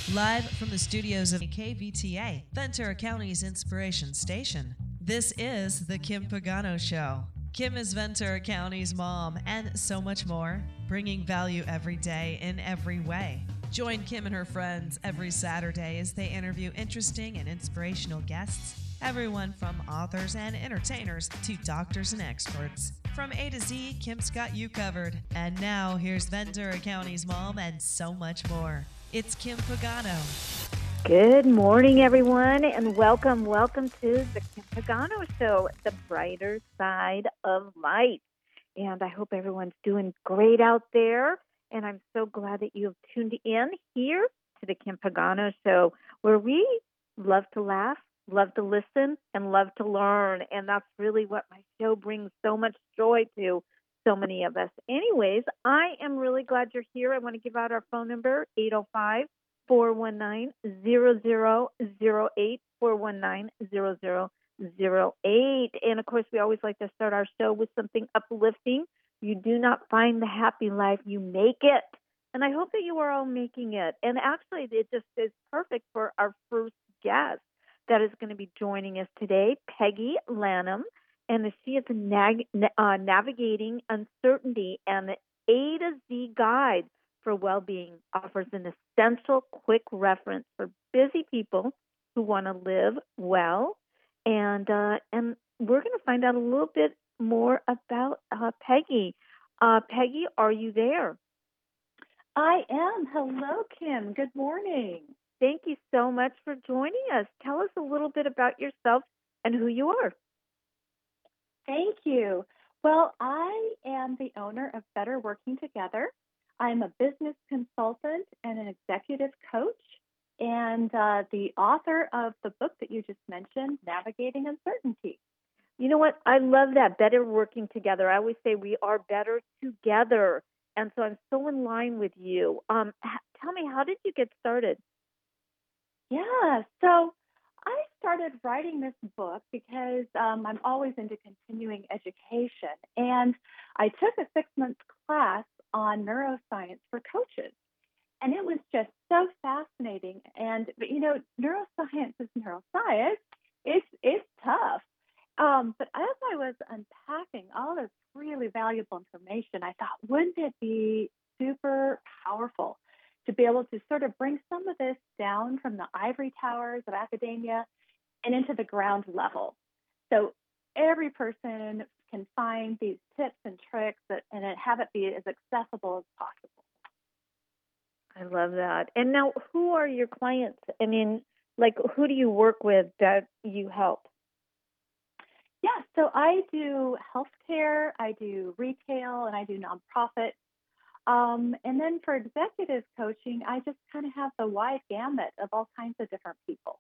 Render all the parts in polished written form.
Live from the studios of KVTA, Ventura County's Inspiration Station, this is The Kim Pagano Show. Kim is Ventura County's mom and so much more, bringing value every day in every way. Join Kim and her friends every Saturday as they interview interesting and inspirational guests, everyone from authors and entertainers to doctors and experts. From A to Z, Kim's got you covered. And now, here's Ventura County's mom and so much more. It's Kim Pagano. Good morning, everyone, and welcome to the Kim Pagano Show, the brighter side of life. And I hope everyone's doing great out there. And I'm so glad that you have tuned in here to the Kim Pagano Show, where we love to laugh, love to listen, and love to learn. And that's really what my show brings so much joy to so many of us. Anyways, I am really glad you're here. I want to give out our phone number, 805-419-0008, 419-0008. And of course, we always like to start our show with something uplifting. You do not find the happy life, you make it. And I hope that you are all making it. And actually, it just is perfect for our first guest that is going to be joining us today, Peggy Lanham. And she is navigating uncertainty and the A to Z guide for well-being, offers an essential quick reference for busy people who want to live well. And we're going to find out a little bit more about Peggy. Peggy, are you there? I am. Hello, Kim. Good morning. Thank you so much for joining us. Tell us a little bit about yourself and who you are. Thank you. Well, I am the owner of Better Working Together. I'm a business consultant and an executive coach, and the author of the book that you just mentioned, Navigating Uncertainty. You know what? I love that, Better Working Together. I always say we are better together. And so I'm so in line with you. Tell me, how did you get started? Yeah, so I started writing this book because I'm always into continuing education. And I took a 6-month class on neuroscience for coaches. And it was just so fascinating. And, you know, neuroscience is neuroscience. It's tough. But as I was unpacking all this really valuable information, I thought, wouldn't it be super powerful to be able to sort of bring some of this down from the ivory towers of academia and into the ground level, so every person can find these tips and tricks and have it be as accessible as possible. I love that. And now, who are your clients? I mean, like, who do you work with that you help? Yeah, so I do healthcare, I do retail, and I do nonprofit. And then for executive coaching, I just kind of have the wide gamut of all kinds of different people.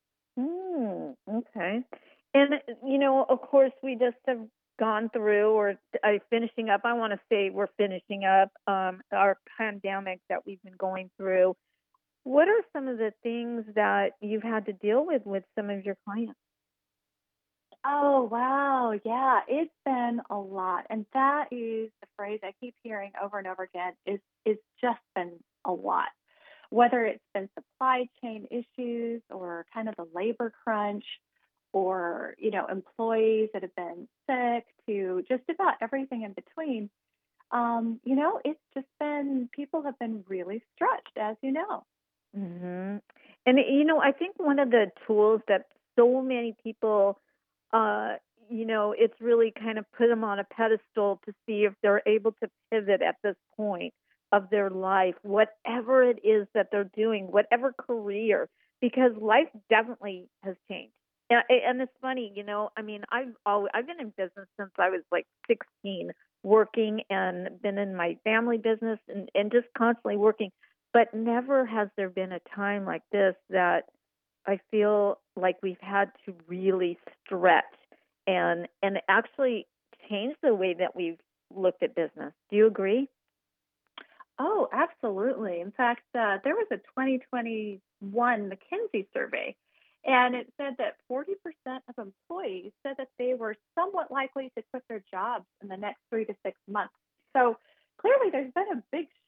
Okay. And, you know, of course, we just have gone through or finishing up. I want to say we're finishing up our pandemic that we've been going through. What are some of the things that you've had to deal with some of your clients? Oh, wow. Yeah, it's been a lot. And that is the phrase I keep hearing over and over again is just been a lot. Whether it's been supply chain issues or kind of the labor crunch or, you know, employees that have been sick to just about everything in between. You know, it's just been, people have been really stretched, as you know. Mm-hmm. And, you know, I think one of the tools that so many people you know, it's really kind of put them on a pedestal to see if they're able to pivot at this point of their life, whatever it is that they're doing, whatever career, because life definitely has changed. And it's funny, you know, I mean, I've been in business since I was like 16, working and been in my family business and just constantly working. But never has there been a time like this that I feel like we've had to really stretch and actually change the way that we've looked at business. Do you agree? Oh, absolutely. In fact, there was a 2021 McKinsey survey, and it said that 40% of employees said that they were somewhat likely to quit their jobs in the next 3 to 6 months. So clearly there's been a big shift in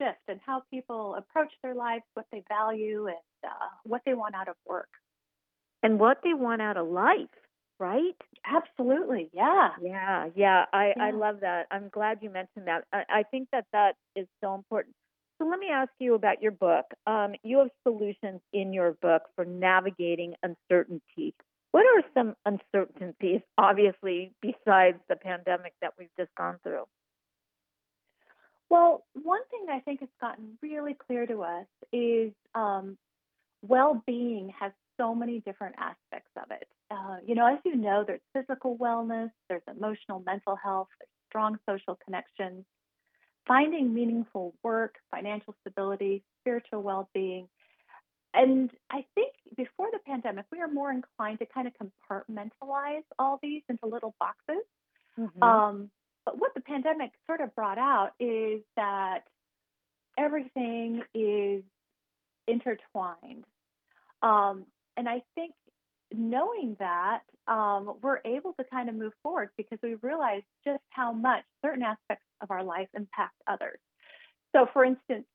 how people approach their lives, what they value, and what they want out of work. And what they want out of life, right? Absolutely. Yeah. I Yeah. love that. I'm glad you mentioned that. I think that is so important. So let me ask you about your book. You have solutions in your book for navigating uncertainty. What are some uncertainties, obviously, besides the pandemic that we've just gone through? Well, one thing I think has gotten really clear to us is well-being has so many different aspects of it. As you know, there's physical wellness, there's emotional mental health, there's strong social connections, finding meaningful work, financial stability, spiritual well-being. And I think before the pandemic, we were more inclined to kind of compartmentalize all these into little boxes. Mm-hmm. But what the pandemic sort of brought out is that everything is intertwined. And I think knowing that, we're able to kind of move forward because we realize just how much certain aspects of our life impact others. So, for instance,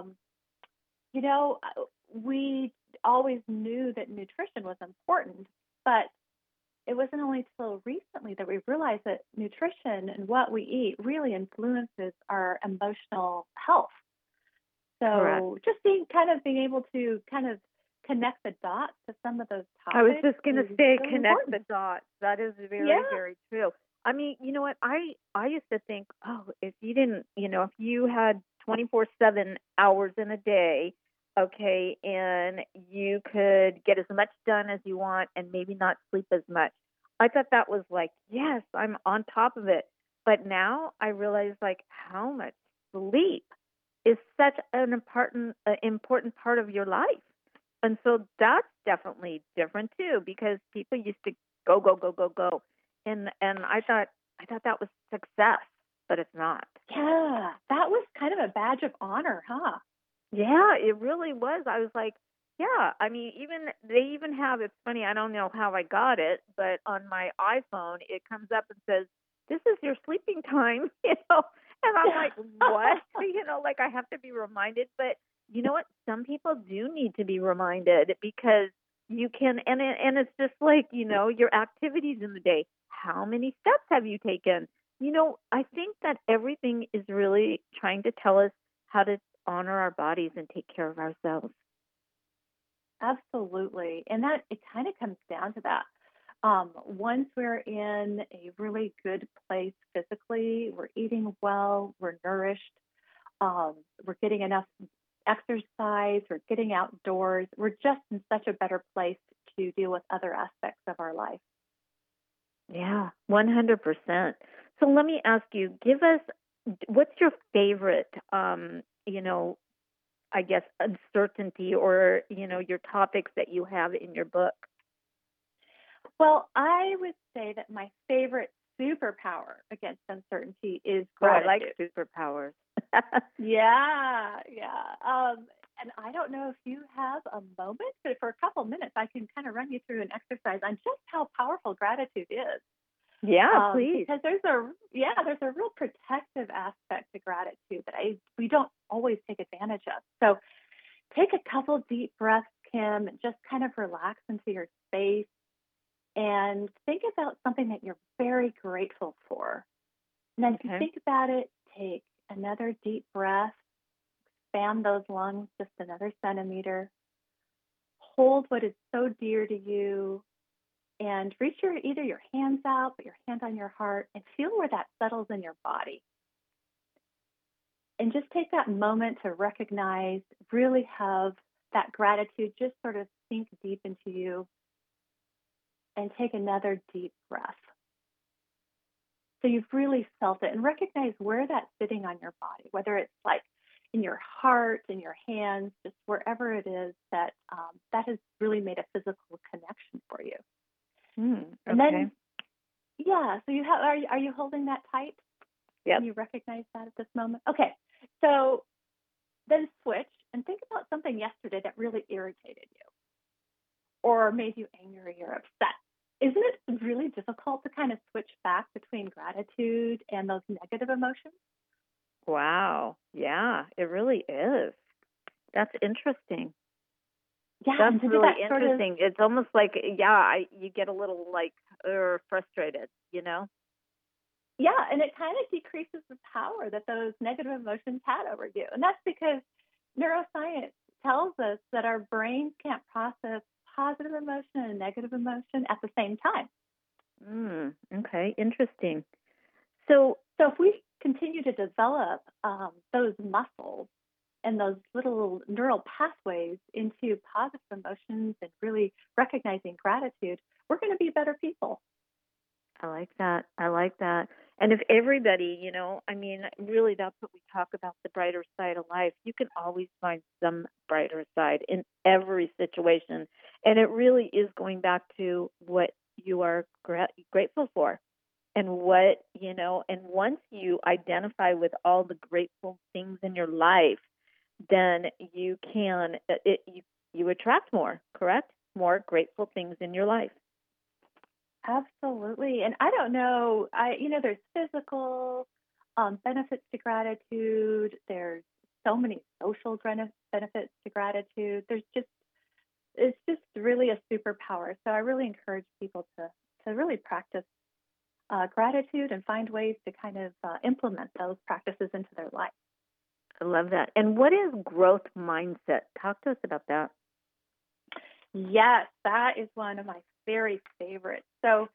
we always knew that nutrition was important, but it wasn't only until recently that we realized that nutrition and what we eat really influences our emotional health. Correct. So just being able to kind of connect the dots to some of those topics. I was just going to say, really connect important. the dots. That is very, Yeah. very true. I mean, you know what? I used to think, oh, if you didn't, if you had 24/7 hours in a day, okay, and you could get as much done as you want and maybe not sleep as much. I thought that was like, yes, I'm on top of it. But now I realize like how much sleep is such an important part of your life. And so that's definitely different too, because people used to go, go, go, go, go. And I thought that was success, but it's not. Yeah, that was kind of a badge of honor, huh? Yeah, it really was. I was like, yeah, I mean, they even have, it's funny, I don't know how I got it, but on my iPhone it comes up and says, "This is your sleeping time," And I'm like, "What?" Like I have to be reminded, but you know what? Some people do need to be reminded because you can and it's just like, your activities in the day. How many steps have you taken? I think that everything is really trying to tell us how to honor our bodies and take care of ourselves. Absolutely. And that it kind of comes down to that. Once we're in a really good place physically, we're eating well, we're nourished, we're getting enough exercise, we're getting outdoors, we're just in such a better place to deal with other aspects of our life. Yeah, 100%. So let me ask you, give us what's your favorite, I guess, uncertainty or, your topics that you have in your book? Well, I would say that my favorite superpower against uncertainty is Oh, I gratitude. like superpowers. Yeah. And I don't know if you have a moment, but for a couple minutes, I can kind of run you through an exercise on just how powerful gratitude is. Yeah, please. Because there's a real protective aspect to gratitude that we don't always take advantage of. So take a couple deep breaths, Kim, and just kind of relax into your space and think about something that you're very grateful for. And then if you think about it, take another deep breath, expand those lungs just another centimeter, hold what is so dear to you, and reach either your hands out, put your hand on your heart, and feel where that settles in your body. And just take that moment to recognize, really have that gratitude just sort of sink deep into you, and take another deep breath. So you've really felt it and recognize where that's sitting on your body, whether it's like in your heart, in your hands, just wherever it is that has really made a physical connection for you. And then, so you have, are you holding that tight? Yeah. Can you recognize that at this moment? Okay. So then switch and think about something yesterday that really irritated you or made you angry or upset. Isn't it really difficult to kind of switch back between gratitude and those negative emotions? Wow. Yeah, it really is. That's interesting. Yeah, That's and to do really that sort of, interesting. It's almost like, yeah, you get a little like frustrated, you know? yeah, and it kind of decreases the power that those negative emotions had over you. And that's because neuroscience tells us that our brains can't process positive emotion and negative emotion at the same time. Okay, interesting. So, So if we continue to develop those muscles and those little neural pathways into positive emotions and really recognizing gratitude, we're going to be better people. I like that. I like that. And if everybody, I mean, really, that's what we talk about, the brighter side of life. You can always find some brighter side in every situation. And it really is going back to what you are grateful for and and once you identify with all the grateful things in your life, then you can, you attract more, correct? More grateful things in your life. Absolutely. And I don't know, there's physical benefits to gratitude. There's so many social benefits to gratitude. It's just really a superpower. So I really encourage people to really practice gratitude and find ways to kind of implement those practices into their life. I love that. And what is growth mindset? Talk to us about that. Yes, that is one of my very favorites. So,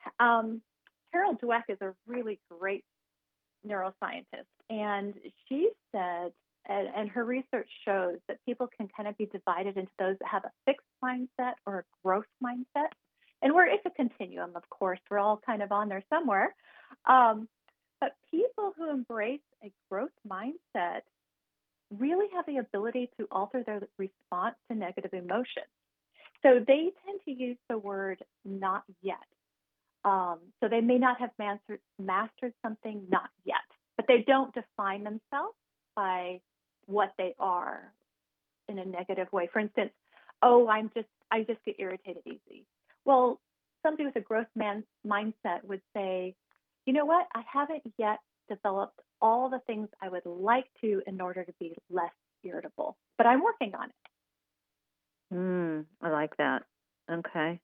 Carol Dweck is a really great neuroscientist, and she said, and her research shows that people can kind of be divided into those that have a fixed mindset or a growth mindset. And it's a continuum, of course. We're all kind of on there somewhere. But people who embrace a growth mindset really have the ability to alter their response to negative emotions. So they tend to use the word not yet. So they may not have mastered something not yet, but they don't define themselves by what they are in a negative way. For instance, I just get irritated easy. Well, somebody with a growth mindset would say, you know what? I haven't yet developed all the things I would like to in order to be less irritable, but I'm working on it. I like that. Okay.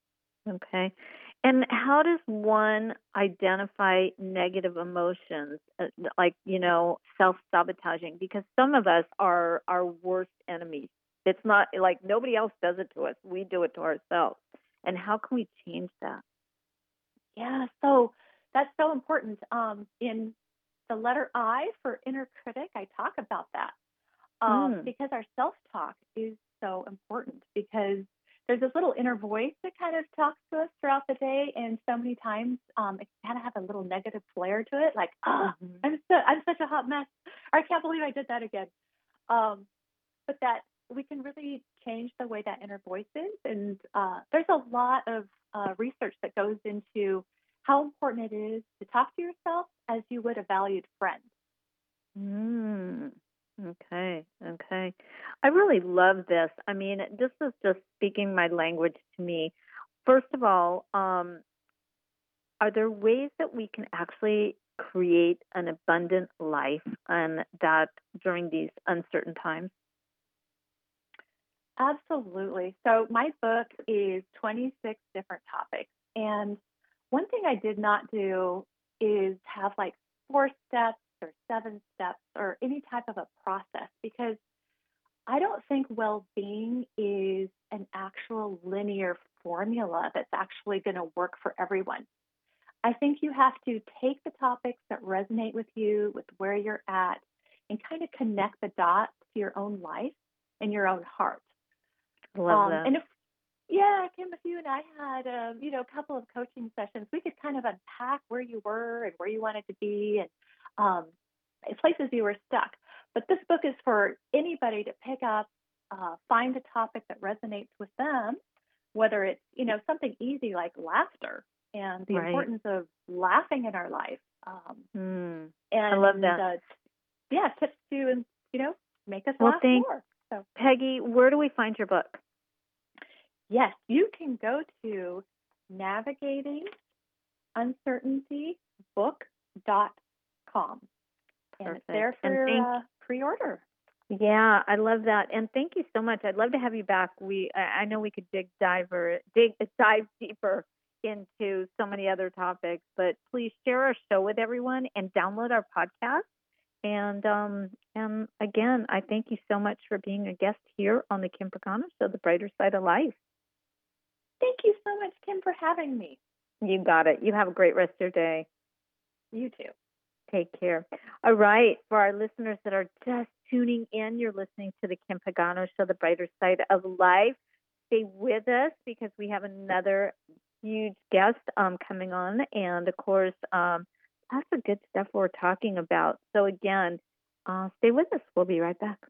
And how does one identify negative emotions, like, self-sabotaging? Because some of us are our worst enemies. It's not like nobody else does it to us. We do it to ourselves. And how can we change that? Yeah, so that's so important. In the letter I for inner critic, I talk about that because our self-talk is so important, because there's this little inner voice that kind of talks to us throughout the day, and so many times it can kind of have a little negative flair to it, like, I'm such a hot mess, or I can't believe I did that again. But that we can really change the way that inner voice is, and there's a lot of research that goes into how important it is to talk to yourself as you would a valued friend. Okay. I really love this. I mean, this is just speaking my language to me. First of all, are there ways that we can actually create an abundant life and that during these uncertain times? Absolutely. So my book is 26 different topics. And one thing I did not do is have like 4 steps or 7 steps or any type of a process, because I don't think well-being is an actual linear formula that's actually going to work for everyone. I think you have to take the topics that resonate with you, with where you're at, and kind of connect the dots to your own life and your own heart. Love that. And Kim, if you and I had, a couple of coaching sessions, we could kind of unpack where you were and where you wanted to be, and places you were stuck. But this book is for anybody to pick up, find a topic that resonates with them, whether it's, something easy like laughter and the importance of laughing in our life. And I love that. Tips to, make us laugh more. So, Peggy, where do we find your book? Yes, you can go to navigatinguncertaintybook.com. And it's there there for pre-order. Yeah, I love that, and thank you so much. I'd love to have you back. I know we could dive deeper into so many other topics, but please share our show with everyone and download our podcast. And again, I thank you so much for being a guest here on the Kim Pagano Show, The Brighter Side of Life. Thank you so much, Kim, for having me. You got it. You have a great rest of your day. You too. Take care. All right. For our listeners that are just tuning in, you're listening to the Kim Pagano Show, The Brighter Side of Life. Stay with us because we have another huge guest coming on. And, of course, lots of good stuff we're talking about. So, again, stay with us. We'll be right back.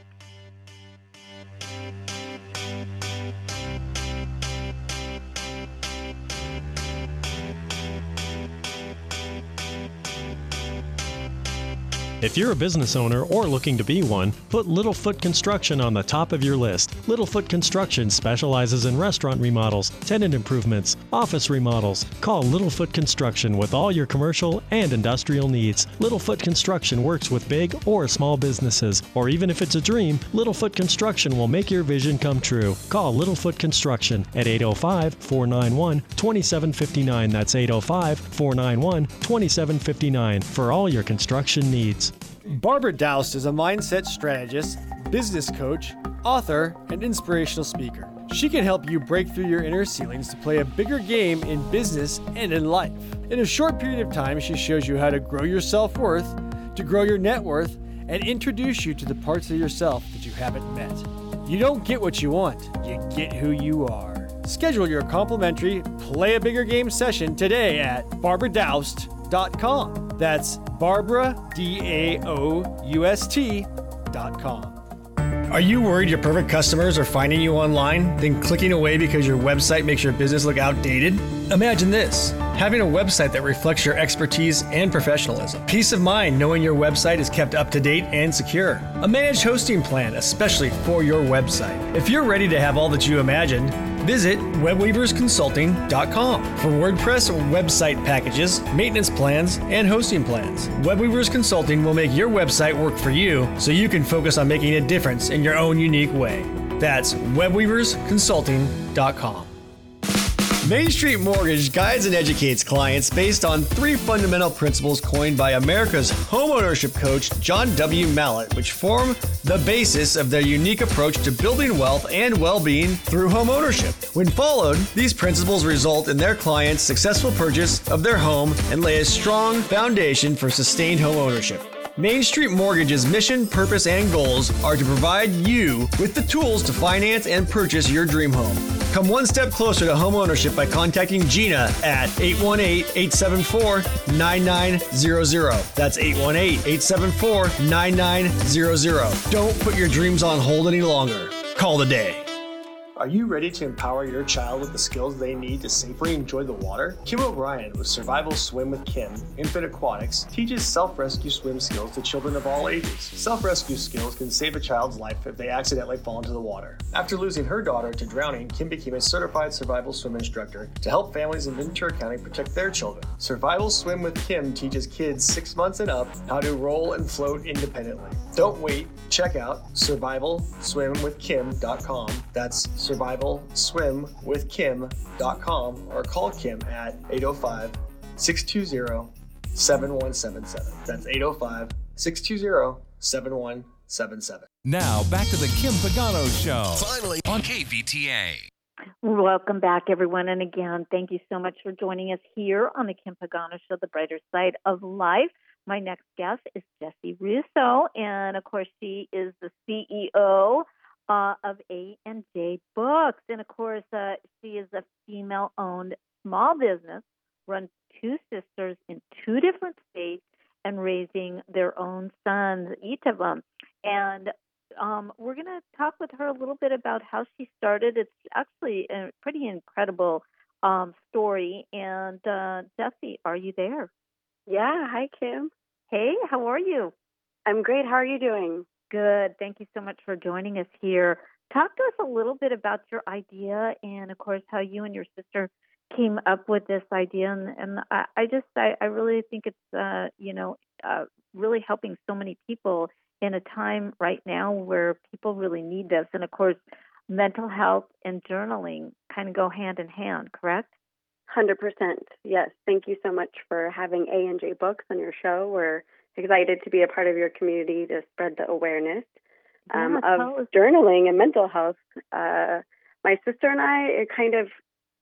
If you're a business owner or looking to be one, put Littlefoot Construction on the top of your list. Littlefoot Construction specializes in restaurant remodels, tenant improvements, office remodels. Call Littlefoot Construction with all your commercial and industrial needs. Littlefoot Construction works with big or small businesses, or even if it's a dream, Littlefoot Construction will make your vision come true. Call Littlefoot Construction at 805-491-2759. That's 805-491-2759 for all your construction needs. Barbara Doust is a mindset strategist, business coach, author, and inspirational speaker. She can help you break through your inner ceilings to play a bigger game in business and in life. In a short period of time, she shows you how to grow your self-worth, to grow your net worth, and introduce you to the parts of yourself that you haven't met. You don't get what you want, you get who you are. Schedule your complimentary Play a Bigger Game session today at barbaradoust.com. That's BarbaraDaust.com. Are you worried your perfect customers are finding you online, then clicking away because your website makes your business look outdated? Imagine this: having a website that reflects your expertise and professionalism. Peace of mind knowing your website is kept up to date and secure. A managed hosting plan, especially for your website. If you're ready to have all that you imagined, visit webweaversconsulting.com for WordPress website packages, maintenance plans, and hosting plans. Webweavers Consulting will make your website work for you so you can focus on making a difference in your own unique way. That's webweaversconsulting.com. Main Street Mortgage guides and educates clients based on 3 fundamental principles coined by America's homeownership coach, John W. Mallett, which form the basis of their unique approach to building wealth and well-being through homeownership. When followed, these principles result in their clients' successful purchase of their home and lay a strong foundation for sustained homeownership. Main Street Mortgage's mission, purpose, and goals are to provide you with the tools to finance and purchase your dream home. Come one step closer to homeownership by contacting Gina at 818-874-9900. That's 818-874-9900. Don't put your dreams on hold any longer. Call today. Are you ready to empower your child with the skills they need to safely enjoy the water? Kim O'Brien with Survival Swim with Kim, Infant Aquatics, teaches self-rescue swim skills to children of all ages. Self-rescue skills can save a child's life if they accidentally fall into the water. After losing her daughter to drowning, Kim became a certified survival swim instructor to help families in Ventura County protect their children. Survival Swim with Kim teaches kids 6 months and up how to roll and float independently. Don't wait. Check out survivalswimwithkim.com. That's survivalswimwithkim.com or call Kim at 805-620-7177. That's 805-620-7177. Now back to the Kim Pagano Show. Finally on KVTA. Welcome back, everyone. And again, thank you so much for joining us here on the Kim Pagano Show, The Brighter Side of Life. My next guest is Jessie Russo, and of course, she is the CEO of A&J Books. And of course, she is a female-owned small business, runs 2 sisters in 2 different states, and raising their own sons, each of them. And we're going to talk with her a little bit about how she started. It's actually a pretty incredible story. And Jessie, are you there? Yeah. Hi, Kim. Hey, how are you? I'm great. How are you doing? Good. Thank you so much for joining us here. Talk to us a little bit about your idea and, of course, how you and your sister came up with this idea. And I really think it's, really really helping so many people in a time right now where people really need this. And of course, mental health and journaling kind of go hand in hand, correct? 100%. Yes. Thank you so much for having A&J Books on your show. We're excited to be a part of your community to spread the awareness of journaling and mental health. My sister and I, it kind of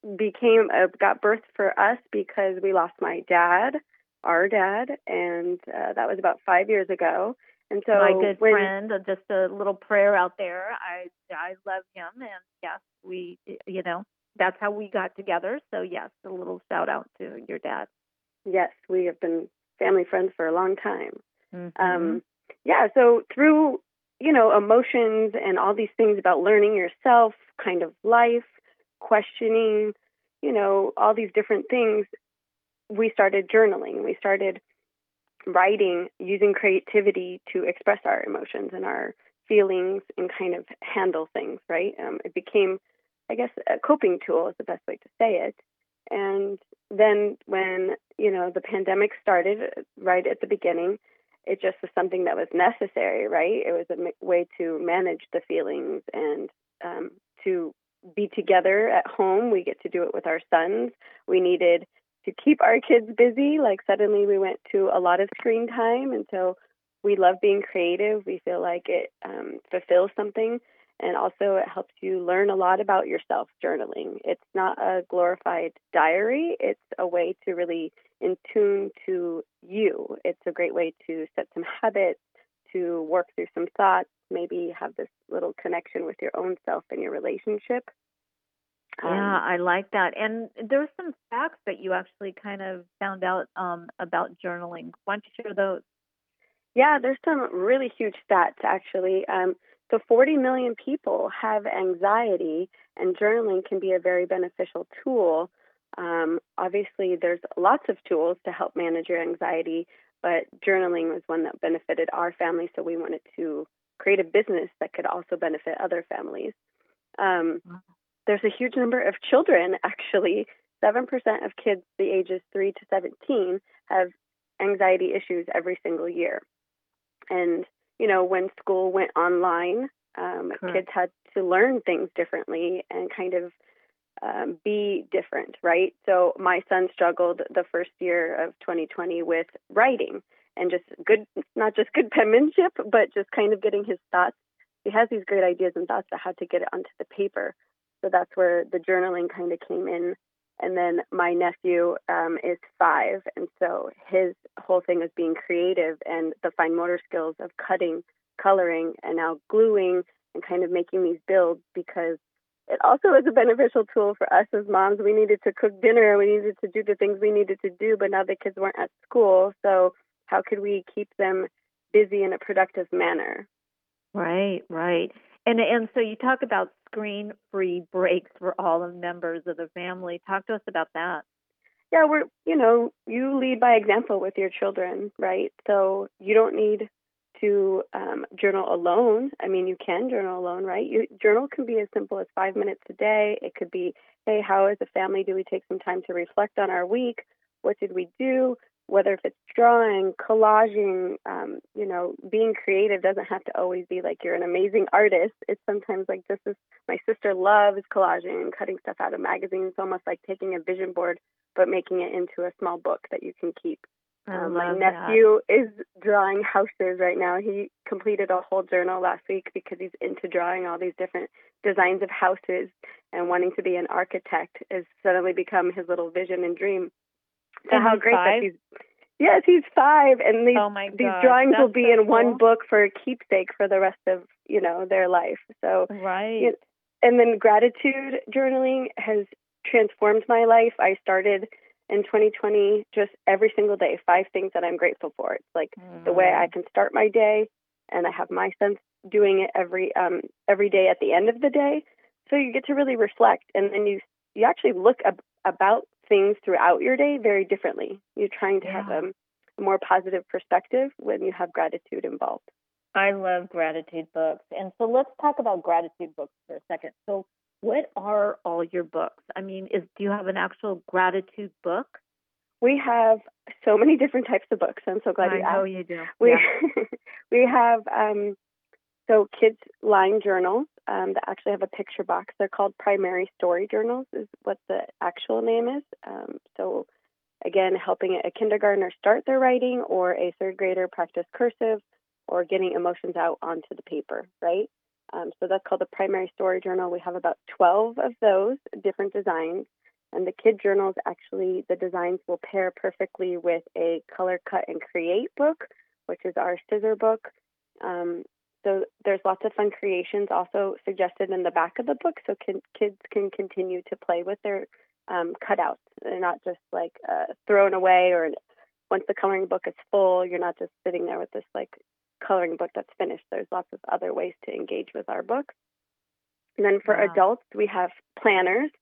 got birthed for us because we lost our dad, and that was about 5 years ago. And so my good friend, just a little prayer out there. I love him, and yes, we, that's how we got together. So yes, a little shout out to your dad. Yes, we have been family friends for a long time. Mm-hmm. So through, emotions and all these things about learning yourself, kind of life, questioning, all these different things, we started journaling. We started writing, using creativity to express our emotions and our feelings and kind of handle things, right? It became, I guess, a coping tool is the best way to say it. And then when, the pandemic started right at the beginning, it just was something that was necessary, right? It was a way to manage the feelings and to be together at home. We get to do it with our sons. We needed to keep our kids busy. Like suddenly we went to a lot of screen time. And so we love being creative. We feel like it fulfills something. And also it helps you learn a lot about yourself, journaling. It's not a glorified diary. It's a way to really in tune to you. It's a great way to set some habits, to work through some thoughts, maybe have this little connection with your own self and your relationship. Yeah, I like that. And there's some facts that you actually kind of found out about journaling. Why don't you share those? Yeah, there's some really huge stats, actually. So 40 million people have anxiety, and journaling can be a very beneficial tool. Obviously, there's lots of tools to help manage your anxiety, but journaling was one that benefited our family, so we wanted to create a business that could also benefit other families. There's a huge number of children, actually. 7% of kids the ages 3 to 17 have anxiety issues every single year. And, when school went online, kids had to learn things differently and kind of be different, right? So my son struggled the first year of 2020 with writing and not just good penmanship, but just kind of getting his thoughts. He has these great ideas and thoughts, but how to get it onto the paper. So that's where the journaling kind of came in. And then my nephew is 5, and so his whole thing is being creative and the fine motor skills of cutting, coloring, and now gluing and kind of making these builds, because it also is a beneficial tool for us as moms. We needed to cook dinner, we needed to do the things we needed to do, but now the kids weren't at school. So how could we keep them busy in a productive manner? Right. And so you talk about screen-free breaks for all the members of the family. Talk to us about that. Yeah, you lead by example with your children, right? So you don't need to journal alone. I mean, you can journal alone, right? Journal can be as simple as 5 minutes a day. It could be, hey, how as a family do we take some time to reflect on our week? What did we do? Whether if it's drawing, collaging, being creative doesn't have to always be like you're an amazing artist. It's sometimes like my sister loves collaging and cutting stuff out of magazines, almost like taking a vision board, but making it into a small book that you can keep. My nephew is drawing houses right now. He completed a whole journal last week because he's into drawing all these different designs of houses, and wanting to be an architect has suddenly become his little vision and dream. So how great 5? that he's 5, and these drawings will be in one book for a keepsake for the rest of their life. So right. And then gratitude journaling has transformed my life. I started in 2020 just every single day 5 things that I'm grateful for. It's like the way I can start my day, and I have my sons doing it every day at the end of the day. So you get to really reflect, and then you actually look about things throughout your day very differently. You're trying to have a more positive perspective when you have gratitude involved. I love gratitude books. And so let's talk about gratitude books for a second. So what are all your books? I mean, do you have an actual gratitude book? We have so many different types of books. I'm so glad you asked. I know you do. We Yeah. we have so kids line journals that actually have a picture box. They're called primary story journals is what the actual name is. So again, helping a kindergartner start their writing or a third grader practice cursive or getting emotions out onto the paper, right? So that's called the primary story journal. We have about 12 of those different designs. And the kid journals, actually, the designs will pair perfectly with a color cut and create book, which is our scissor book. So there's lots of fun creations also suggested in the back of the book, so kids can continue to play with their cutouts. They're not just like thrown away, or once the coloring book is full, you're not just sitting there with this like coloring book that's finished. There's lots of other ways to engage with our books. And then for adults, we have planners.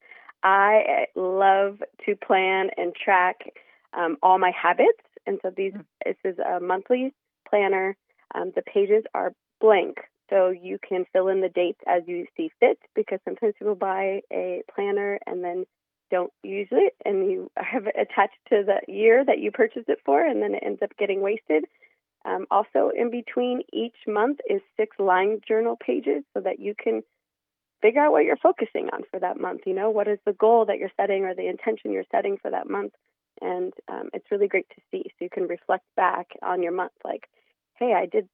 I love to plan and track all my habits. And so this is a monthly planner. The pages are blank, so you can fill in the dates as you see fit, because sometimes people buy a planner and then don't use it, and you have it attached to the year that you purchased it for, and then it ends up getting wasted. Also, in between each month is 6 line journal pages so that you can figure out what you're focusing on for that month. You know, what is the goal that you're setting or the intention you're setting for that month? And it's really great to see. So you can reflect back on your month like, hey, I did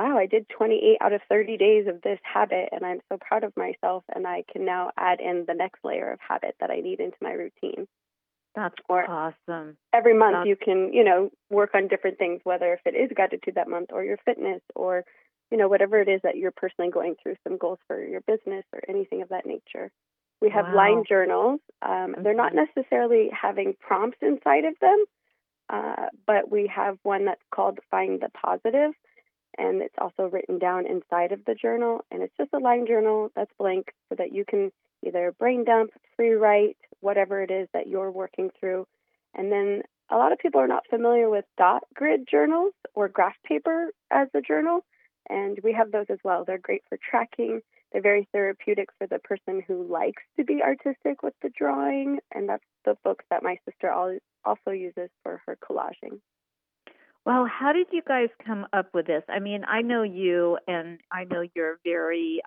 28 out of 30 days of this habit, and I'm so proud of myself, and I can now add in the next layer of habit that I need into my routine. That's awesome. Every month you can, work on different things, whether if it is gratitude that month or your fitness or, whatever it is that you're personally going through, some goals for your business or anything of that nature. We have line journals. They're not necessarily having prompts inside of them, but we have one that's called Find the Positive, and it's also written down inside of the journal. And it's just a line journal that's blank so that you can either brain dump, free write, whatever it is that you're working through. And then a lot of people are not familiar with dot grid journals or graph paper as a journal, and we have those as well. They're great for tracking. They're very therapeutic for the person who likes to be artistic with the drawing, and that's the books that my sister also uses for her collaging. Well, how did you guys come up with this? I mean, I know you, and I know you're very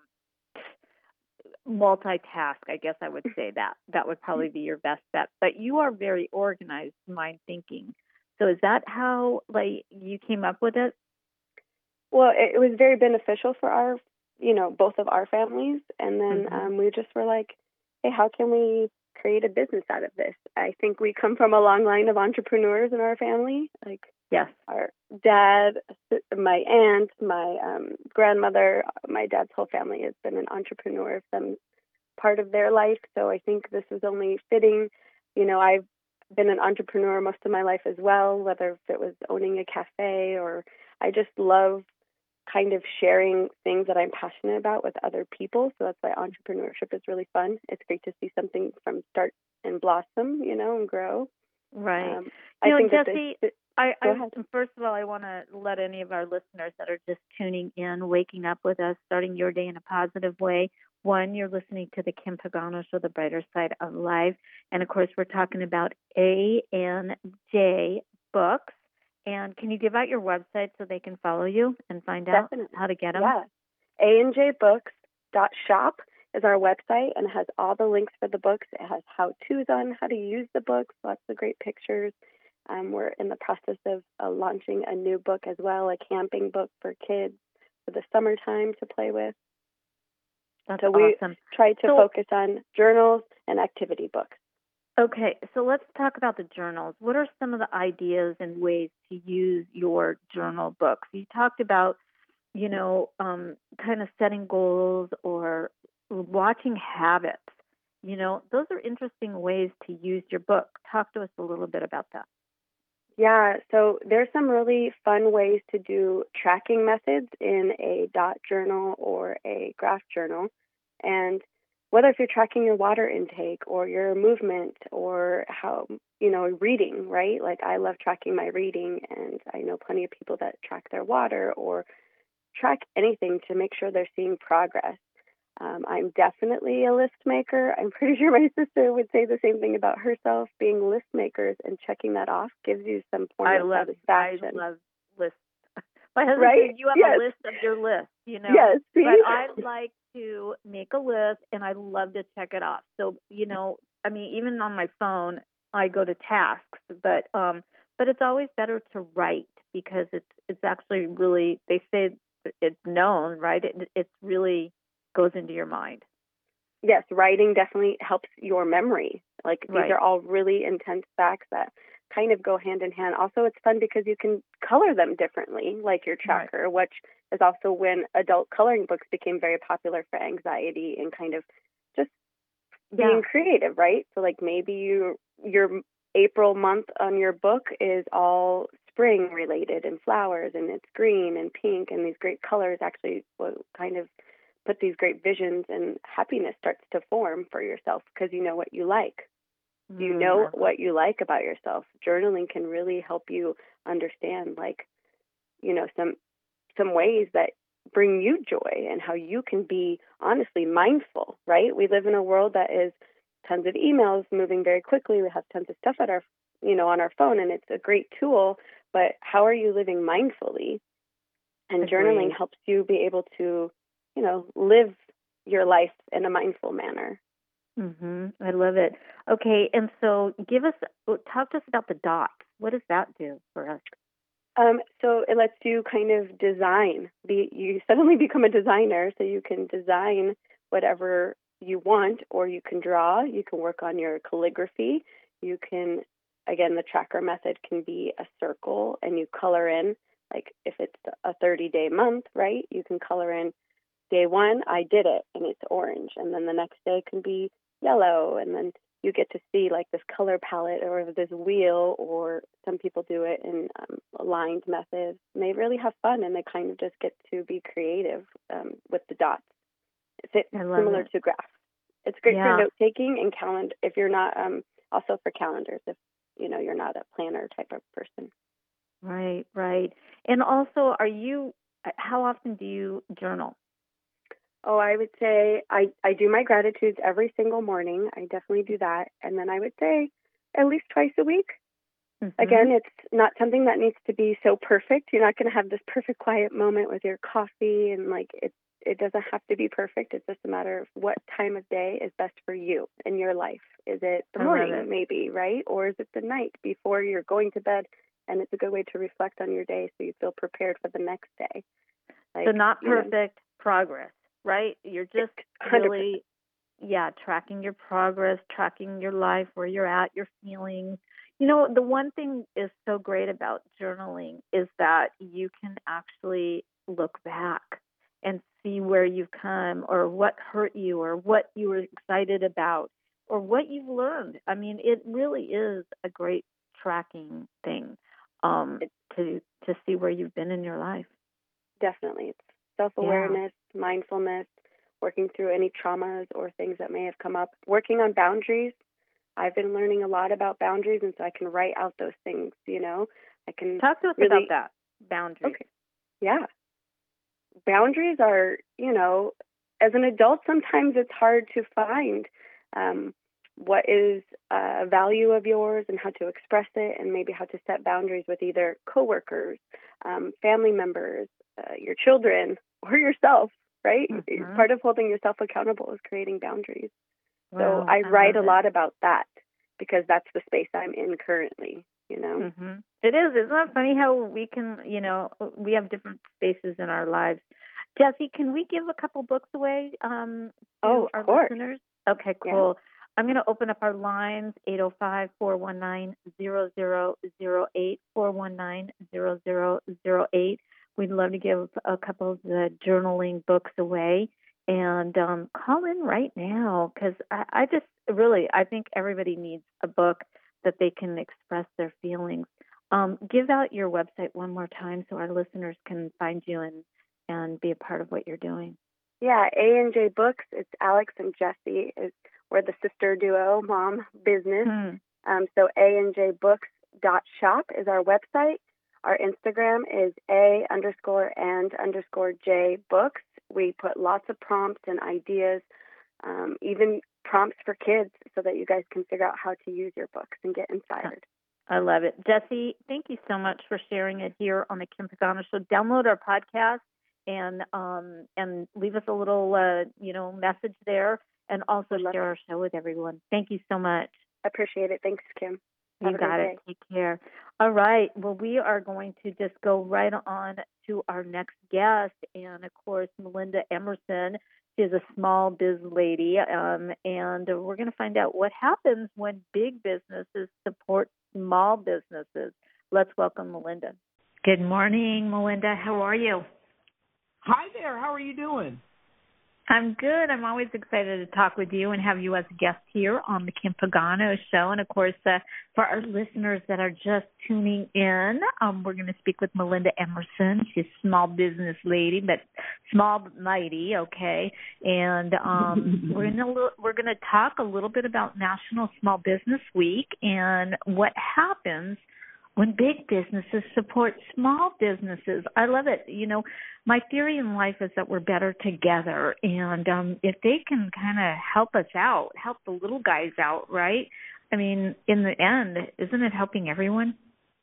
multitask, I guess I would say that. That would probably be your best bet. But you are very organized, mind thinking. So is that how, you came up with it? Well, it was very beneficial for our, both of our families. And then we just were like, hey, how can we create a business out of this? I think we come from a long line of entrepreneurs in our family. Yes. Our dad, my aunt, my grandmother, my dad's whole family has been an entrepreneur some part of their life. So I think this is only fitting. I've been an entrepreneur most of my life as well, whether if it was owning a cafe, or I just love kind of sharing things that I'm passionate about with other people. So that's why entrepreneurship is really fun. It's great to see something from start and blossom, and grow. Right. I think Jessie, first of all, I want to let any of our listeners that are just tuning in, waking up with us, starting your day in a positive way. One, you're listening to the Kim Pagano Show, The Brighter Side of Life. And, of course, we're talking about A&J Books. And can you give out your website so they can follow you and find out how to get them? Yeah. ANJBooks.shop is our website, and it has all the links for the books. It has how-tos on how to use the books, lots of great pictures. We're in the process of launching a new book as well, a camping book for kids for the summertime to play with. That's so awesome. We try to focus on journals and activity books. Okay, so let's talk about the journals. What are some of the ideas and ways to use your journal books? You talked about, kind of setting goals or watching habits. Those are interesting ways to use your book. Talk to us a little bit about that. Yeah, so there's some really fun ways to do tracking methods in a dot journal or a graph journal. And whether if you're tracking your water intake or your movement or how, reading, right? Like I love tracking my reading, and I know plenty of people that track their water or track anything to make sure they're seeing progress. I'm definitely a list maker. I'm pretty sure my sister would say the same thing about herself. Being list makers and checking that off gives you some form of satisfaction. I love lists. My husband Right? said, you have Yes. a list of your list, you know. Yes, see? But I like to make a list, and I love to check it off. So, you know, I mean, even on my phone, I go to tasks, but it's always better to write because it's actually really, they say it's known, right? It's really goes into your mind. Yes, writing definitely helps your memory. Like, these are all really intense facts that kind of go hand in hand. Also, it's fun because you can color them differently, like your tracker, which is also when adult coloring books became very popular for anxiety and kind of just being creative, right? So, like, maybe your April month on your book is all spring related and flowers, and it's green and pink, and these great colors actually will kind of put these great visions, and happiness starts to form for yourself because you know what you like. You know what you like about yourself. Journaling can really help you understand, like, you know, some ways that bring you joy and how you can be honestly mindful, right? We live in a world that is tons of emails moving very quickly. We have tons of stuff at our, you know, on our phone, and it's a great tool, but how are you living mindfully? And journaling helps you be able to, you know, live your life in a mindful manner. I love it. Okay, and so talk to us about the dots. What does that do for us? So it lets you kind of design. You suddenly become a designer, so you can design whatever you want, or you can draw. You can work on your calligraphy. You can, again, the tracker method can be a circle, and you color in, like if it's a 30-day month, right? You can color in day 1, I did it, and it's orange, and then the next day can be yellow, and then you get to see like this color palette or this wheel, or some people do it in aligned methods, and they really have fun, and they kind of just get to be creative with the dots. It's similar to graphs. It's great for note taking and calendar. If you're not, also for calendars, if you know you're not a planner type of person. Right. And also, how often do you journal? Oh, I would say I do my gratitudes every single morning. I definitely do that. And then I would say at least twice a week. Again, it's not something that needs to be so perfect. You're not going to have this perfect quiet moment with your coffee, and like it doesn't have to be perfect. It's just a matter of what time of day is best for you in your life. Is it the morning maybe, right? Or is it the night before you're going to bed? And it's a good way to reflect on your day so you feel prepared for the next day. So not perfect progress, right? You're just 100%. really, tracking your progress, tracking your life, where you're at, your feelings. You know, the one thing is so great about journaling is that you can actually look back and see where you've come, or what hurt you, or what you were excited about, or what you've learned. I mean, it really is a great tracking thing to see where you've been in your life. Definitely. It's self-awareness, mindfulness, working through any traumas or things that may have come up, working on boundaries. I've been learning a lot about boundaries, and so I can write out those things, you know. I can talk to us about that, boundaries. Okay. Yeah. Boundaries are, you know, as an adult, sometimes it's hard to find what is a value of yours and how to express it, and maybe how to set boundaries with either coworkers, family members, your children, or yourself, right? Part of holding yourself accountable is creating boundaries. Wow, so I write a lot about that because that's the space I'm in currently, you know? It is. Isn't it funny how we can, you know, we have different spaces in our lives. Jessie, can we give a couple books away to our listeners? Okay, cool. Yeah. I'm going to open up our lines, 805-419-0008, 419-0008. We'd love to give a couple of the journaling books away. And call in right now, because I think everybody needs a book that they can express their feelings. Give out your website one more time so our listeners can find you and be a part of what you're doing. Yeah, A&J Books. It's Alex and Jessie. We're the sister duo, mom business. So ANJBooks.shop is our website. Our Instagram is A_and_J Books. We put lots of prompts and ideas, even prompts for kids, so that you guys can figure out how to use your books and get inspired. I love it. Jesse, thank you so much for sharing it here on the Kim Pagano Show. Download our podcast and leave us a little message there, and also share our show with everyone. Thank you so much. I appreciate it. Thanks, Kim. You got it. Take care. All right. Well, we are going to just go right on to our next guest, and of course, Melinda Emerson. She's a small biz lady, and we're going to find out what happens when big businesses support small businesses. Let's welcome Melinda. Good morning, Melinda. How are you? Hi there. How are you doing? I'm good. I'm always excited to talk with you and have you as a guest here on the Kim Pagano Show. And, of course, for our listeners that are just tuning in, we're going to speak with Melinda Emerson. She's a small business lady, but small but mighty, okay? And we're going to talk a little bit about National Small Business Week and what happens when big businesses support small businesses. I love it. You know, my theory in life is that we're better together. And if they can kind of help us out, help the little guys out, right? I mean, in the end, isn't it helping everyone?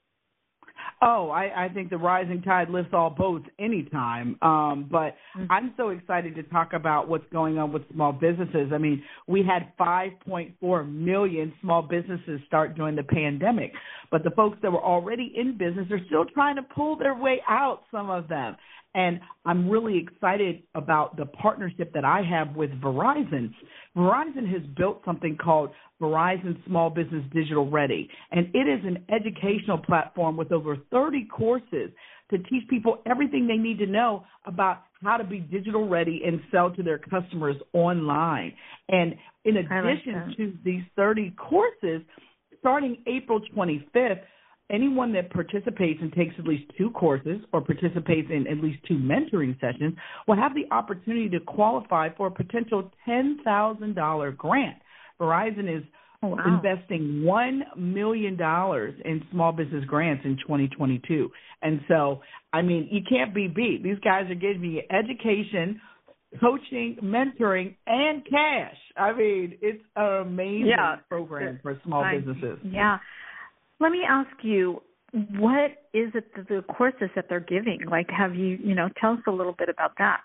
Oh, I think the rising tide lifts all boats anytime. But I'm so excited to talk about what's going on with small businesses. I mean, we had 5.4 million small businesses start during the pandemic. But the folks that were already in business are still trying to pull their way out, some of them. And I'm really excited about the partnership that I have with Verizon. Verizon has built something called Verizon Small Business Digital Ready, and it is an educational platform with over 30 courses to teach people everything they need to know about how to be digital ready and sell to their customers online. And in addition to these 30 courses, starting April 25th, anyone that participates and takes at least 2 courses or participates in at least 2 mentoring sessions will have the opportunity to qualify for a potential $10,000 grant. Verizon is investing $1 million in small business grants in 2022. And so, I mean, you can't be beat. These guys are giving you education, coaching, mentoring, and cash. I mean, it's an amazing program for small businesses. Yeah. Let me ask you, what is it, the courses that they're giving? Like, have you, tell us a little bit about that.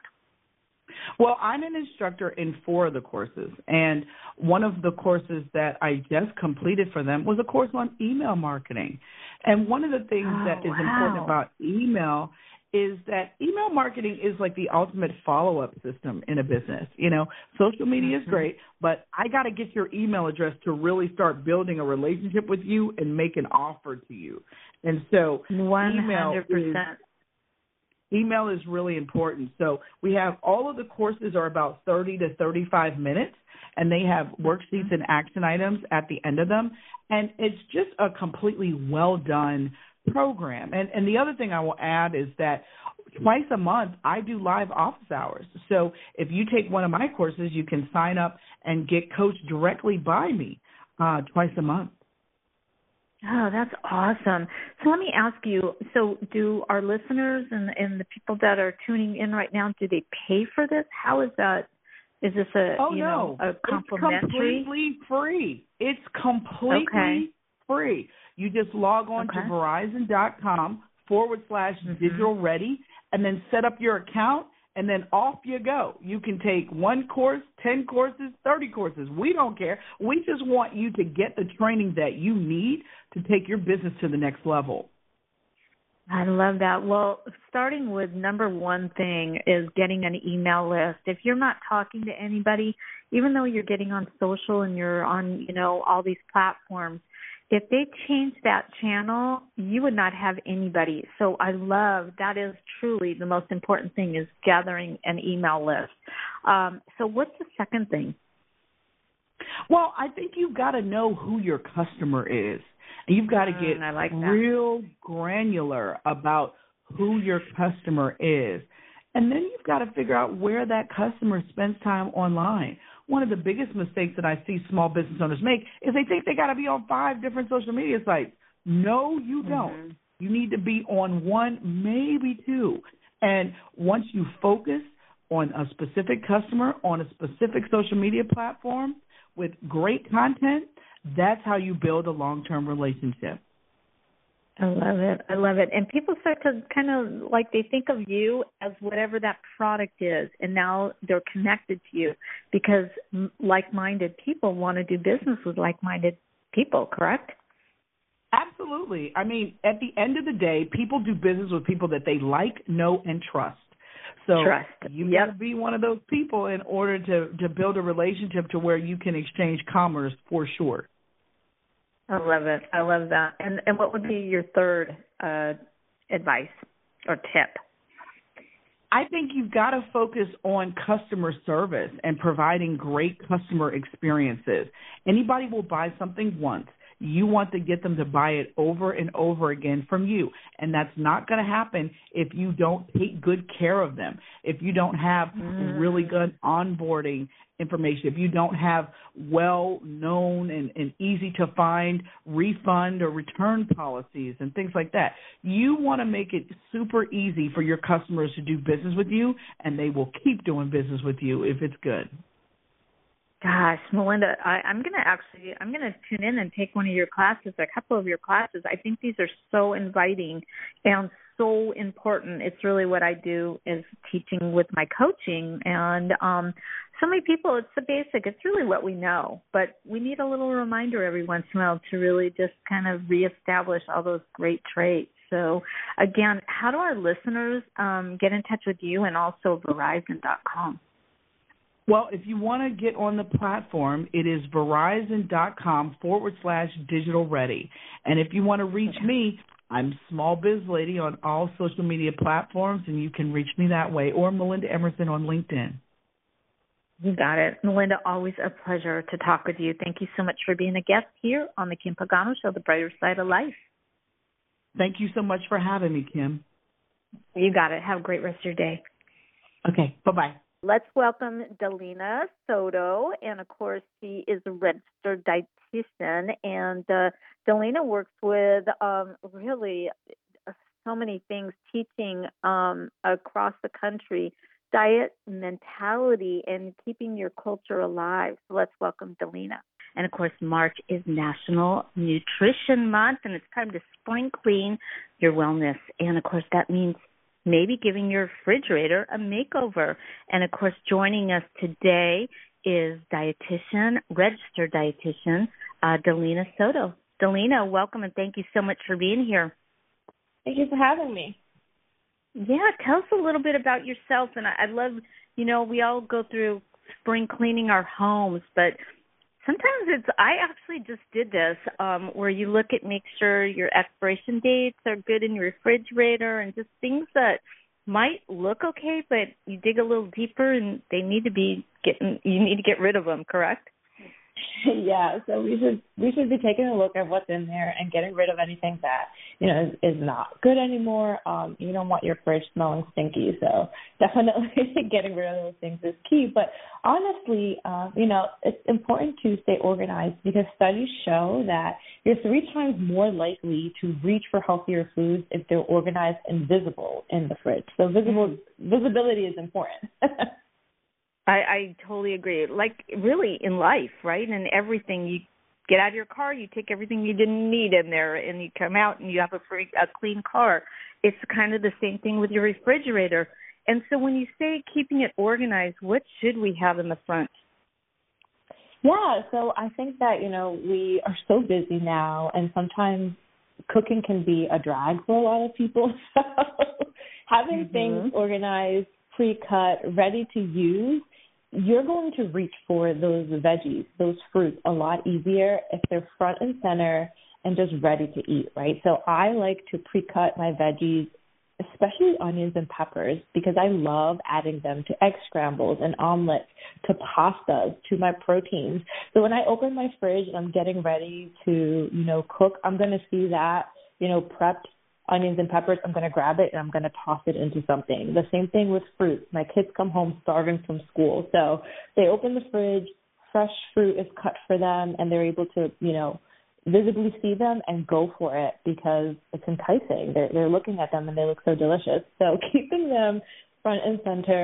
Well, I'm an instructor in 4 of the courses, and one of the courses that I just completed for them was a course on email marketing. And one of the things that is important about email is that email marketing is like the ultimate follow-up system in a business. Social media is great, but I got to get your email address to really start building a relationship with you and make an offer to you. And so 100%. Email is really important. So we have all of the courses are about 30 to 35 minutes, and they have worksheets and action items at the end of them. And it's just a completely well-done program. And the other thing I will add is that twice a month I do live office hours. So if you take one of my courses, you can sign up and get coached directly by me twice a month. Oh, that's awesome. So let me ask you, so do our listeners and the people that are tuning in right now, do they pay for this? How is that? Is this a complimentary? It's completely free. It's completely free. You just log on to Verizon.com/digital ready and then set up your account, and then off you go. You can take 1 course, 10 courses, 30 courses. We don't care. We just want you to get the training that you need to take your business to the next level. I love that. Well, starting with number 1 thing is getting an email list. If you're not talking to anybody, even though you're getting on social and you're on, all these platforms, if they change that channel, you would not have anybody. So I love that is truly the most important thing is gathering an email list. So what's the second thing? Well, I think you've got to know who your customer is. You've got to get real granular about who your customer is. And then you've got to figure out where that customer spends time online. One of the biggest mistakes that I see small business owners make is they think they got to be on 5 different social media sites. No, you don't. You need to be on 1, maybe 2. And once you focus on a specific customer on a specific social media platform with great content, that's how you build a long-term relationship. I love it. I love it. And people start to kind of like they think of you as whatever that product is, and now they're connected to you because like-minded people want to do business with like-minded people, correct? Absolutely. I mean, at the end of the day, people do business with people that they like, know, and trust. So you got to be one of those people in order to build a relationship to where you can exchange commerce for sure. I love it. I love that. And what would be your third advice or tip? I think you've got to focus on customer service and providing great customer experiences. Anybody will buy something once. You want to get them to buy it over and over again from you. And that's not going to happen if you don't take good care of them, if you don't have really good onboarding information, if you don't have well-known and easy-to-find refund or return policies and things like that. You want to make it super easy for your customers to do business with you, and they will keep doing business with you if it's good. Gosh, Melinda, I'm going to tune in and take one of your classes, a couple of your classes. I think these are so inviting and so important. It's really what I do is teaching with my coaching. And so many people, it's the basic. It's really what we know. But we need a little reminder every once in a while to really just kind of reestablish all those great traits. So, again, how do our listeners get in touch with you and also Verizon.com? Well, if you want to get on the platform, it is Verizon.com/digital ready. And if you want to reach me, I'm Small Biz Lady on all social media platforms, and you can reach me that way, or Melinda Emerson on LinkedIn. You got it. Melinda, always a pleasure to talk with you. Thank you so much for being a guest here on the Kim Pagano Show, The Brighter Side of Life. Thank you so much for having me, Kim. You got it. Have a great rest of your day. Okay, bye-bye. Let's welcome Delina Soto, and of course she is a registered dietitian, and Delina works with really so many things, teaching across the country, diet mentality, and keeping your culture alive. So let's welcome Delina. And of course, March is National Nutrition Month, and it's time to spring clean your wellness. And of course, that means maybe giving your refrigerator a makeover. And, of course, joining us today is registered dietitian, Delina Soto. Delina, welcome, and thank you so much for being here. Thank you for having me. Yeah, tell us a little bit about yourself. And I love, we all go through spring cleaning our homes, but sometimes I actually just did this where you make sure your expiration dates are good in your refrigerator and just things that might look okay, but you dig a little deeper and you need to get rid of them, correct? Yeah, so we should be taking a look at what's in there and getting rid of anything that is not good anymore. You don't want your fridge smelling stinky, so definitely getting rid of those things is key. But honestly, it's important to stay organized because studies show that you're 3 times more likely to reach for healthier foods if they're organized and visible in the fridge. So visibility is important. I totally agree. Like, really, in life, right? And everything, you get out of your car, you take everything you didn't need in there, and you come out and you have a clean car. It's kind of the same thing with your refrigerator. And so when you say keeping it organized, what should we have in the front? Yeah, so I think that, we are so busy now, and sometimes cooking can be a drag for a lot of people. So having things organized, pre-cut, ready to use, you're going to reach for those veggies, those fruits a lot easier if they're front and center and just ready to eat, right? So I like to pre-cut my veggies, especially onions and peppers, because I love adding them to egg scrambles and omelets, to pastas, to my proteins. So when I open my fridge and I'm getting ready to, cook, I'm going to see that, prepped onions and peppers. I'm going to grab it and I'm going to toss it into something. The same thing with fruit. My kids come home starving from school. So they open the fridge, fresh fruit is cut for them, and they're able to, visibly see them and go for it because it's enticing. They're looking at them and they look so delicious. So keeping them front and center,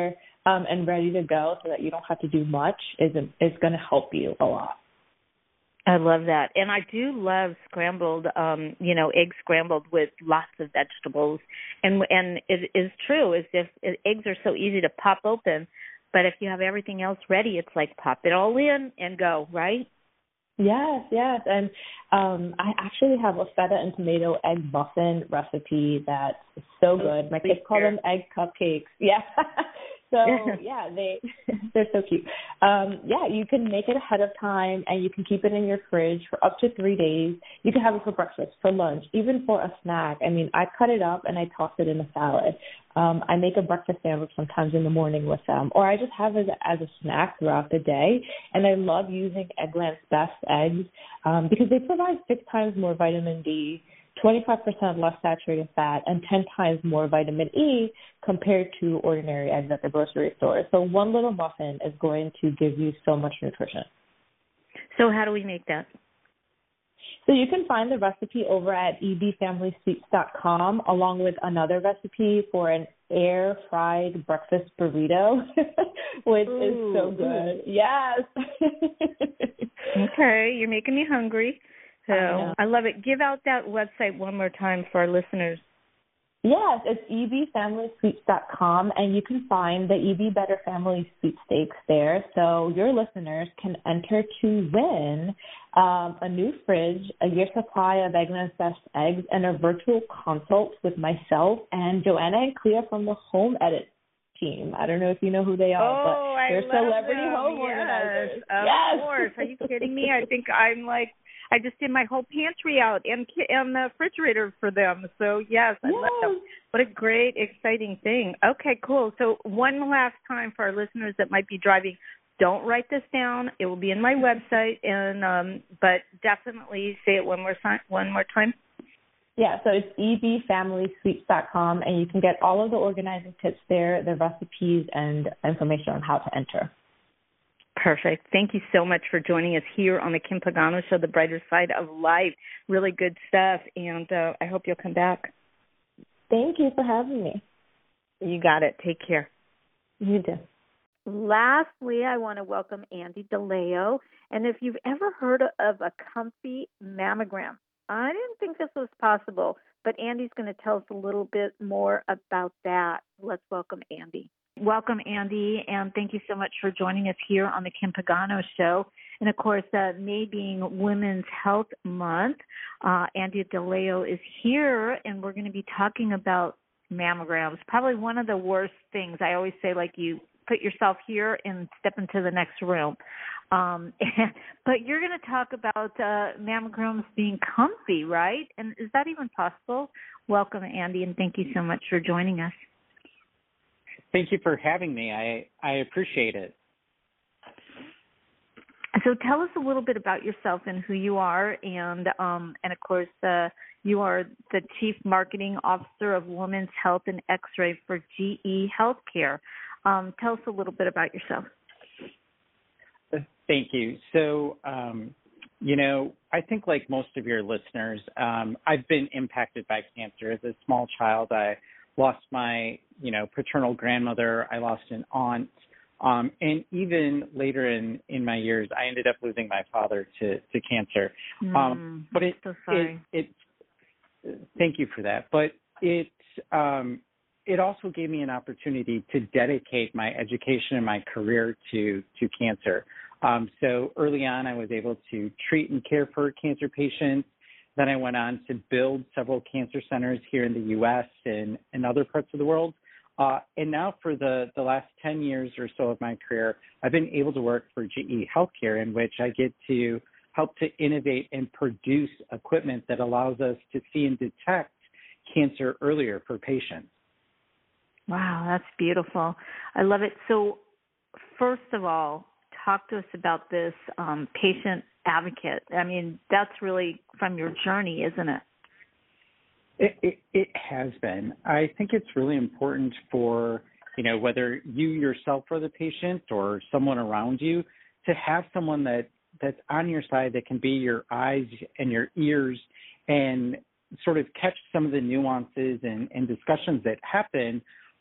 and ready to go so that you don't have to do much is going to help you a lot. I love that. And I do love scrambled, eggs scrambled with lots of vegetables. And it is true, is if eggs are so easy to pop open, but if you have everything else ready, it's like pop it all in and go, right? Yes. And I actually have a feta and tomato egg muffin recipe that's so good. My kids call them egg cupcakes. Yeah. So, yeah, they're so cute. You can make it ahead of time, and you can keep it in your fridge for up to 3 days. You can have it for breakfast, for lunch, even for a snack. I mean, I cut it up and I toss it in a salad. I make a breakfast sandwich sometimes in the morning with them, or I just have it as a snack throughout the day. And I love using Eggland's Best eggs because they provide 6 times more vitamin D, 25% less saturated fat, and 10 times more vitamin E compared to ordinary eggs at the grocery store. So one little muffin is going to give you so much nutrition. So how do we make that? So you can find the recipe over at ebfamilysweets.com, along with another recipe for an air-fried breakfast burrito, which is so good. Yes. Okay, you're making me hungry. So I love it. Give out that website one more time for our listeners. Yes, it's ebfamilysweets.com, and you can find the EB Better Family Sweepstakes there. So your listeners can enter to win a new fridge, a year supply of Eggland's Best eggs, and a virtual consult with myself and Joanna and Clea from the Home Edit team. I don't know if you know who they are, but they're celebrity home organizers. Of course. Are you kidding me? I think I just did my whole pantry out and the refrigerator for them. So, yes, I love them. What a great, exciting thing. Okay, cool. So one last time for our listeners that might be driving, don't write this down. It will be in my website, and but definitely say it one more time. Yeah, so it's ebfamilysweets.com, and you can get all of the organizing tips there, the recipes, and information on how to enter. Perfect. Thank you so much for joining us here on the Kim Pagano Show, The Brighter Side of Life. Really good stuff, and I hope you'll come back. Thank you for having me. You got it. Take care. You too. Lastly, I want to welcome Andy DeLeo. And if you've ever heard of a comfy mammogram, I didn't think this was possible, but Andy's going to tell us a little bit more about that. Let's welcome Andy. Welcome, Andy, and thank you so much for joining us here on the Kim Pagano Show. And, of course, May being Women's Health Month, Andy DeLeo is here, and we're going to be talking about mammograms. Probably one of the worst things. I always say, like, you put yourself here and step into the next room. But you're going to talk about mammograms being comfy, right? And is that even possible? Welcome, Andy, and thank you so much for joining us. Thank you for having me. I appreciate it. So tell us a little bit about yourself and who you are, and of course, you are the Chief Marketing Officer of Women's Health and X-Ray for GE Healthcare. Tell us a little bit about yourself. Thank you. So, I think like most of your listeners, I've been impacted by cancer. As a small child, I lost my, paternal grandmother. I lost an aunt. And even later in my years, I ended up losing my father to cancer. But thank you for that. But it also gave me an opportunity to dedicate my education and my career to cancer. So early on, I was able to treat and care for cancer patients. Then I went on to build several cancer centers here in the U.S. and in other parts of the world. And now for the last 10 years or so of my career, I've been able to work for GE Healthcare, in which I get to help to innovate and produce equipment that allows us to see and detect cancer earlier for patients. Wow, that's beautiful. I love it. So first of all, talk to us about this patient advocate. I mean, that's really from your journey, isn't it? It has been. I think it's really important for, whether you yourself are the patient or someone around you, to have someone that's on your side that can be your eyes and your ears and sort of catch some of the nuances and discussions that happen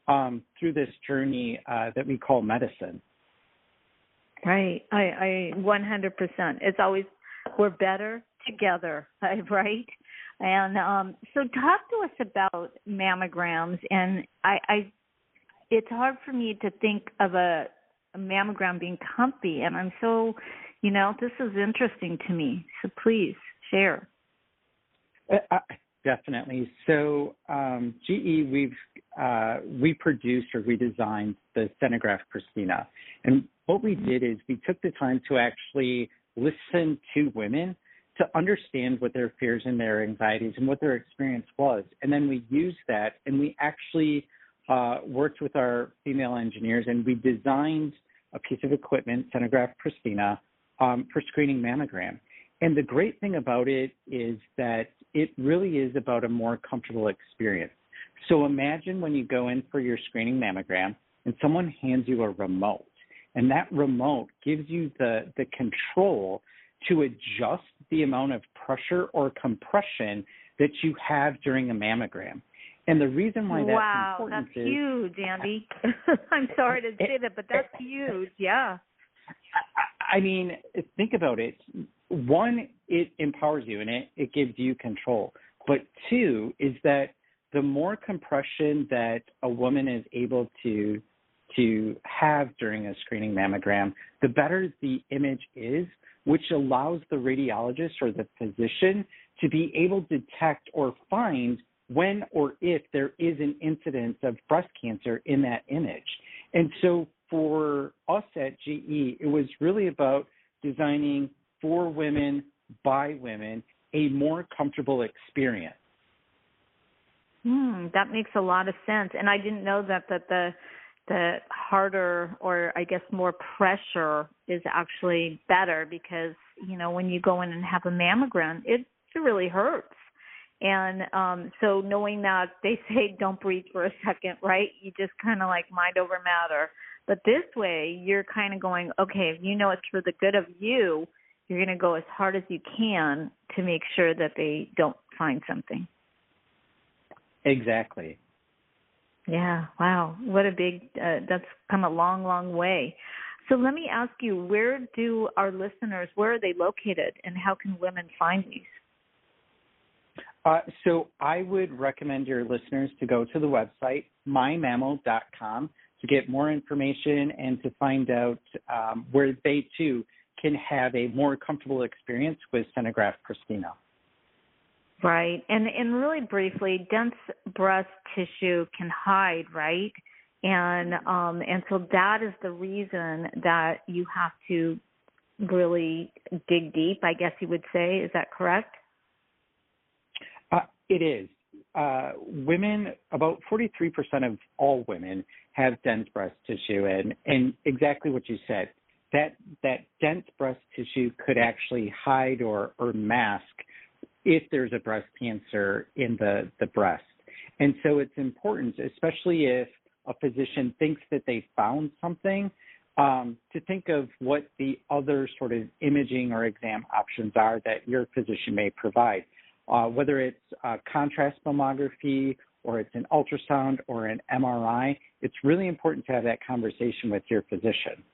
through this journey that we call medicine. Right. I 100%. It's always, we're better together, right? And so talk to us about mammograms. And it's hard for me to think of a mammogram being comfy. And I'm so, this is interesting to me. So please share. Definitely. So GE, we produced or we designed the Senograph Pristina. And what we did is we took the time to actually listen to women to understand what their fears and their anxieties and what their experience was. And then we used that and we actually worked with our female engineers and we designed a piece of equipment, Senograph Pristina, for screening mammogram. And the great thing about it is that it really is about a more comfortable experience. So imagine when you go in for your screening mammogram and someone hands you a remote, and that remote gives you the control to adjust the amount of pressure or compression that you have during a mammogram. And the reason why that's important that's huge, Andy. I'm sorry to say that, but that's huge, yeah. I mean, think about it. One, it empowers you and it gives you control. But two is that the more compression that a woman is able to have during a screening mammogram, the better the image is, which allows the radiologist or the physician to be able to detect or find when or if there is an incidence of breast cancer in that image. And so for us at GE, it was really about designing for women, by women, a more comfortable experience. That makes a lot of sense. And I didn't know that the harder or I guess more pressure is actually better because, when you go in and have a mammogram, it really hurts. And so knowing that they say don't breathe for a second, right? You just kind of like mind over matter. But this way, you're kind of going, okay, if you know it's for the good of you, you're going to go as hard as you can to make sure that they don't find something. Exactly. Yeah, wow. What a big, that's come a long, long way. So let me ask you, where do our listeners, where are they located and how can women find these? So I would recommend your listeners to go to the website, mymammo.com, to get more information and to find out where they, too, can have a more comfortable experience with Senograph Pristina. Right. And really briefly, dense breast tissue can hide, right? And so that is the reason that you have to really dig deep, I guess you would say. Is that correct? It is. Women, about 43% of all women have dense breast tissue, and exactly what you said, that dense breast tissue could actually hide or mask if there's a breast cancer in the breast. And so it's important, especially if a physician thinks that they found something, to think of what the other sort of imaging or exam options are that your physician may provide. Whether it's contrast mammography or it's an ultrasound or an MRI, it's really important to have that conversation with your physician.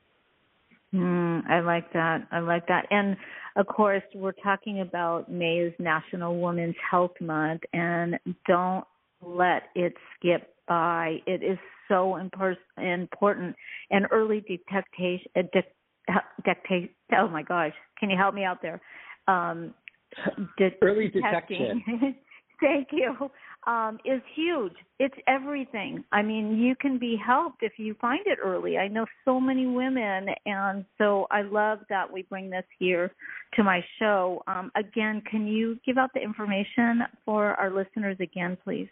I like that. And, of course, we're talking about May is National Women's Health Month, and don't let it skip by. It is so important. And early detection, oh, my gosh, can you help me out there? Early detection. Thank you. Is huge. It's everything. I mean, you can be helped if you find it early. I know so many women, and so I love that we bring this here to my show. Again, can you give out the information for our listeners again, please?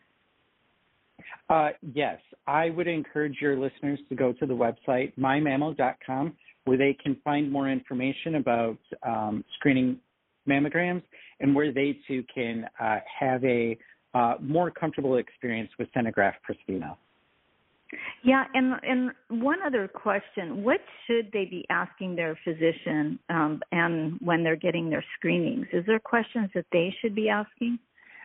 Yes. I would encourage your listeners to go to the website, mymammo.com, where they can find more information about screening mammograms and where they too can have a more comfortable experience with Senograph Pristina. Yeah, and one other question: what should they be asking their physician and when they're getting their screenings? Is there questions that they should be asking?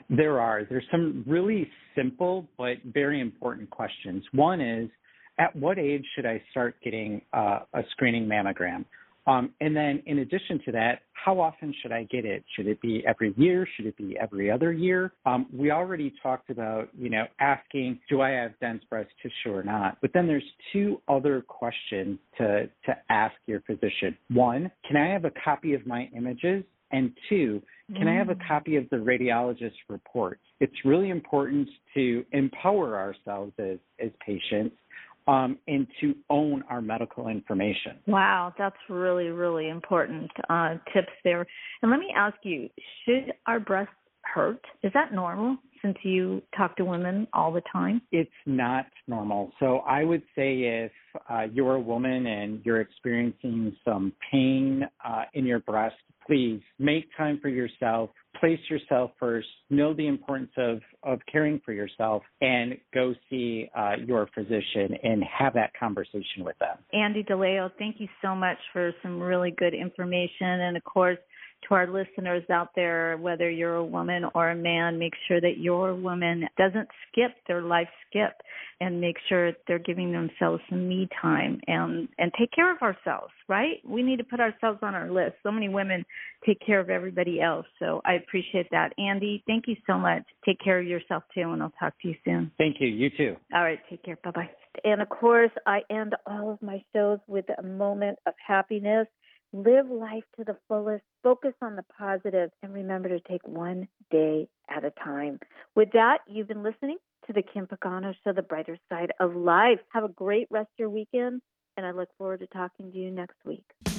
There's some really simple but very important questions. One is, at what age should I start getting a screening mammogram? And then in addition to that, how often should I get it? Should it be every year? Should it be every other year? We already talked about, asking, do I have dense breast tissue or not? But then there's two other questions to ask your physician. One, can I have a copy of my images? And two, can I have a copy of the radiologist's report? It's really important to empower ourselves as patients and to own our medical information. Wow, that's really, really important tips there. And let me ask you, should our breasts hurt? Is that normal since you talk to women all the time? It's not normal. So I would say if you're a woman and you're experiencing some pain in your breast, please make time for yourself. Place yourself first, know the importance of caring for yourself, and go see your physician and have that conversation with them. Andy DeLeo, thank you so much for some really good information. And, of course, to our listeners out there, whether you're a woman or a man, make sure that your woman doesn't skip their life skip, and make sure they're giving themselves some me time and take care of ourselves, right? We need to put ourselves on our list. So many women take care of everybody else. So I appreciate that. Andy, thank you so much. Take care of yourself too, and I'll talk to you soon. Thank you. You too. All right. Take care. Bye-bye. And of course, I end all of my shows with a moment of happiness. Live life to the fullest, focus on the positive, and remember to take one day at a time. With that, you've been listening to the Kim Pagano Show, the brighter side of life. Have a great rest of your weekend, and I look forward to talking to you next week.